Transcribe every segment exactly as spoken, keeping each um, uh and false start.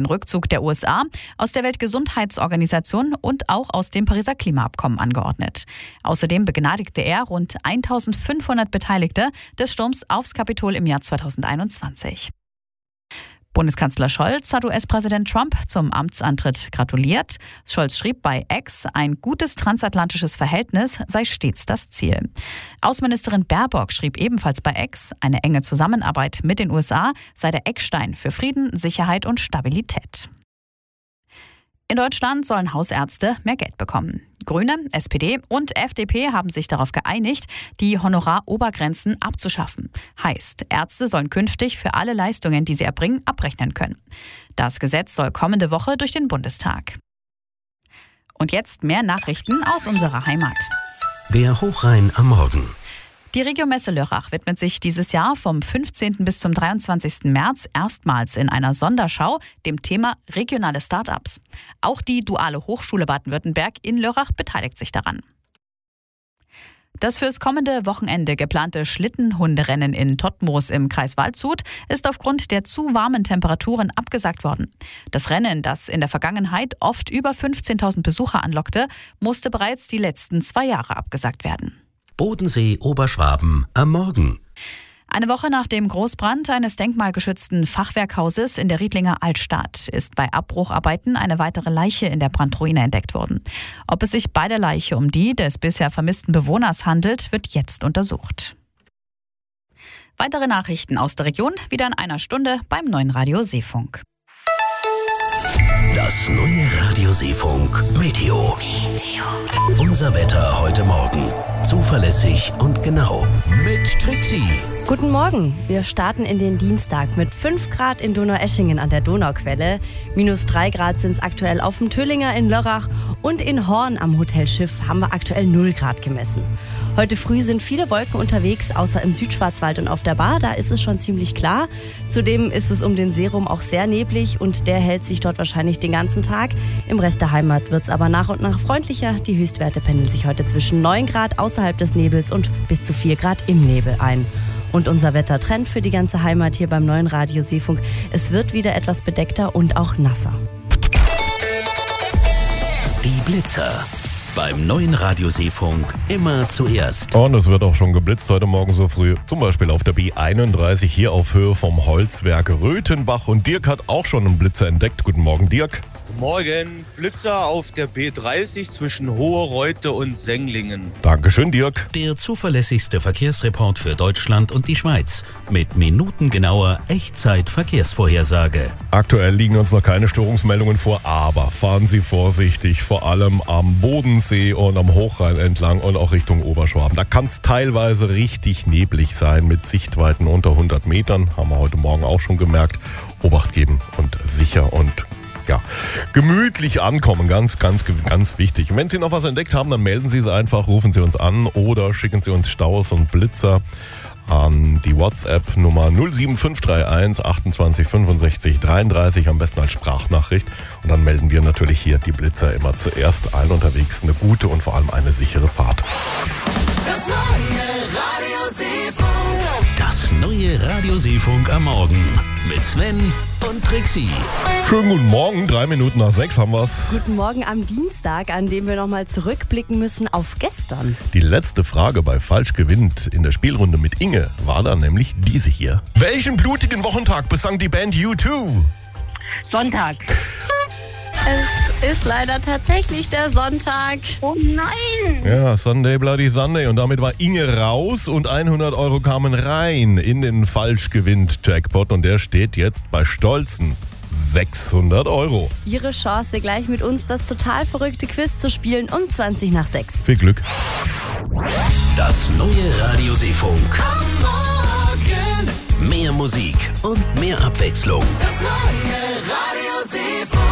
Rückzug der U S A aus der Weltgesundheitsorganisation und auch aus dem Pariser Klimaabkommen angeordnet. Außerdem begnadigte er rund eintausendfünfhundert Beteiligte des Sturms aufs Kapitol im Jahr zweitausendeinundzwanzig. Bundeskanzler Scholz hat U S-Präsident Trump zum Amtsantritt gratuliert. Scholz schrieb bei X, ein gutes transatlantisches Verhältnis sei stets das Ziel. Außenministerin Baerbock schrieb ebenfalls bei X, eine enge Zusammenarbeit mit den U S A sei der Eckstein für Frieden, Sicherheit und Stabilität. In Deutschland sollen Hausärzte mehr Geld bekommen. Grüne, S P D und F D P haben sich darauf geeinigt, die Honorarobergrenzen abzuschaffen. Heißt, Ärzte sollen künftig für alle Leistungen, die sie erbringen, abrechnen können. Das Gesetz soll kommende Woche durch den Bundestag. Und jetzt mehr Nachrichten aus unserer Heimat. Der Hochrhein am Morgen. Die Regiomesse Lörrach widmet sich dieses Jahr vom fünfzehnten bis zum dreiundzwanzigsten März erstmals in einer Sonderschau dem Thema regionale Start-ups. Auch die Duale Hochschule Baden-Württemberg in Lörrach beteiligt sich daran. Das fürs kommende Wochenende geplante Schlittenhunderennen in Todtmoos im Kreis Waldshut ist aufgrund der zu warmen Temperaturen abgesagt worden. Das Rennen, das in der Vergangenheit oft über fünfzehntausend Besucher anlockte, musste bereits die letzten zwei Jahre abgesagt werden. Bodensee Oberschwaben am Morgen. Eine Woche nach dem Großbrand eines denkmalgeschützten Fachwerkhauses in der Riedlinger Altstadt ist bei Abbrucharbeiten eine weitere Leiche in der Brandruine entdeckt worden. Ob es sich bei der Leiche um die des bisher vermissten Bewohners handelt, wird jetzt untersucht. Weitere Nachrichten aus der Region wieder in einer Stunde beim neuen Radio Seefunk. Das neue Radio Seefunk Meteo. Meteo. Unser Wetter heute Morgen. Zuverlässig und genau. Mit Trixie. Guten Morgen. Wir starten in den Dienstag mit fünf Grad in Donaueschingen an der Donauquelle. Minus drei Grad sind es aktuell auf dem Tölinger in Lörrach. Und in Horn am Hotelschiff haben wir aktuell null Grad gemessen. Heute früh sind viele Wolken unterwegs, außer im Südschwarzwald und auf der Bar. Da ist es schon ziemlich klar. Zudem ist es um den See rum auch sehr neblig und der hält sich dort wahrscheinlich den ganzen Tag. Im Rest der Heimat wird es aber nach und nach freundlicher. Die Höchstwerte pendeln sich heute zwischen neun Grad außerhalb des Nebels und bis zu vier Grad im Nebel ein. Und unser Wettertrend für die ganze Heimat hier beim neuen Radio Seefunk. Es wird wieder etwas bedeckter und auch nasser. Die Blitzer. Beim neuen Radio Seefunk immer zuerst. Und es wird auch schon geblitzt heute Morgen so früh. Zum Beispiel auf der B einunddreißig hier auf Höhe vom Holzwerk Röthenbach. Und Dirk hat auch schon einen Blitzer entdeckt. Guten Morgen, Dirk. Guten Morgen. Blitzer auf der B dreißig zwischen Hohe Reute und Senglingen. Dankeschön, Dirk. Der zuverlässigste Verkehrsreport für Deutschland und die Schweiz. Mit minutengenauer Echtzeit-Verkehrsvorhersage. Aktuell liegen uns noch keine Störungsmeldungen vor, aber fahren Sie vorsichtig, vor allem am Bodensee und am Hochrhein entlang und auch Richtung Oberschwaben. Da kann es teilweise richtig neblig sein mit Sichtweiten unter hundert Metern. Haben wir heute Morgen auch schon gemerkt. Obacht geben und sicher und ja, gemütlich ankommen, ganz, ganz, ganz wichtig. Und wenn Sie noch was entdeckt haben, dann melden Sie es einfach, rufen Sie uns an oder schicken Sie uns Staus und Blitzer an die WhatsApp-Nummer null sieben fünf drei eins achtundzwanzig fünfundsechzig dreiunddreißig, am besten als Sprachnachricht. Und dann melden wir natürlich hier die Blitzer immer zuerst. Allen unterwegs eine gute und vor allem eine sichere Fahrt. Das neue Radio Seefunk. Das neue Radio Seefunk am Morgen mit Sven und Trixie. Schönen guten Morgen, drei Minuten nach sechs haben wir's. Guten Morgen am Dienstag, an dem wir nochmal zurückblicken müssen auf gestern. Die letzte Frage bei Falsch gewinnt in der Spielrunde mit Inge war dann nämlich diese hier. Welchen blutigen Wochentag besang die Band U zwei? Sonntag. Es ist leider tatsächlich der Sonntag. Oh nein! Ja, Sunday Bloody Sunday. Und damit war Inge raus und hundert Euro kamen rein in den Falsch-Gewinnt-Jackpot. Und der steht jetzt bei stolzen sechshundert Euro. Ihre Chance, gleich mit uns das total verrückte Quiz zu spielen um zwanzig nach sechs. Viel Glück. Das neue Radio Seefunk. Am Morgen. Mehr Musik und mehr Abwechslung. Das neue Radio Seefunk.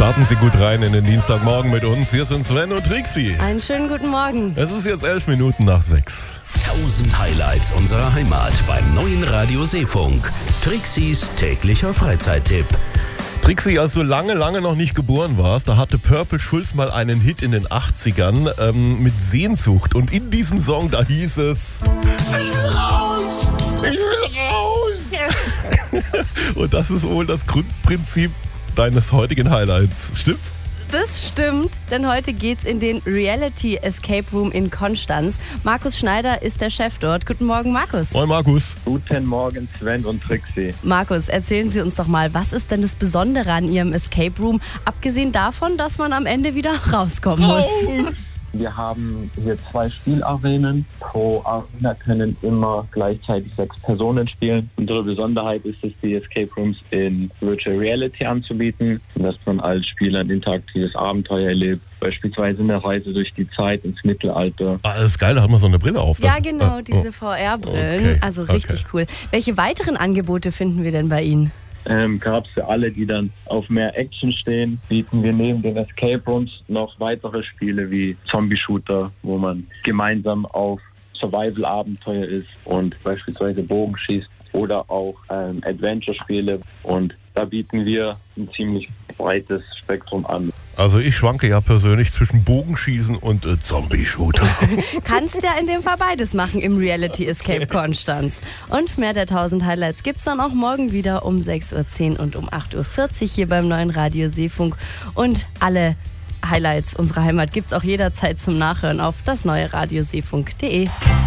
Starten Sie gut rein in den Dienstagmorgen mit uns. Hier sind Sven und Trixie. Einen schönen guten Morgen. Es ist jetzt elf Minuten nach sechs. Tausend Highlights unserer Heimat beim neuen Radio Seefunk. Trixies täglicher Freizeittipp. Trixie, als du lange, lange noch nicht geboren warst, da hatte Purple Schulz mal einen Hit in den achtzigern ähm, mit Sehnsucht. Und in diesem Song, da hieß es: Ich will raus! Ich will raus! Und das ist wohl das Grundprinzip deines heutigen Highlights. Stimmt's? Das stimmt, denn heute geht's in den Reality Escape Room in Konstanz. Markus Schneider ist der Chef dort. Guten Morgen, Markus. Moin, Markus. Guten Morgen, Sven und Trixie. Markus, erzählen Sie uns doch mal, was ist denn das Besondere an Ihrem Escape Room, abgesehen davon, dass man am Ende wieder rauskommen muss? Oh. Wir haben hier zwei Spielarenen. Pro Arena können immer gleichzeitig sechs Personen spielen. Unsere Besonderheit ist es, die Escape Rooms in Virtual Reality anzubieten, dass man als Spieler ein interaktives Abenteuer erlebt. Beispielsweise eine Reise durch die Zeit ins Mittelalter. Ah, das ist geil, da hat man so eine Brille auf. Ja, Das- genau, ah, diese oh. V R-Brillen. Okay, Also richtig okay. cool. Welche weiteren Angebote finden wir denn bei Ihnen? Ähm, Gerade für alle, die dann auf mehr Action stehen, bieten wir neben den Escape Rooms noch weitere Spiele wie Zombie-Shooter, wo man gemeinsam auf Survival-Abenteuer ist und beispielsweise Bogen schießt, oder auch ähm, Adventure-Spiele. Und da bieten wir ein ziemlich breites Spektrum an. Also ich schwanke ja persönlich zwischen Bogenschießen und äh, Zombie-Shooter. Kannst ja in dem Fall beides machen im Reality Escape Konstanz. Und mehr der tausend Highlights gibt's dann auch morgen wieder um sechs Uhr zehn und um acht Uhr vierzig hier beim neuen Radio Seefunk. Und alle Highlights unserer Heimat gibt's auch jederzeit zum Nachhören auf das neue radioseefunk punkt de.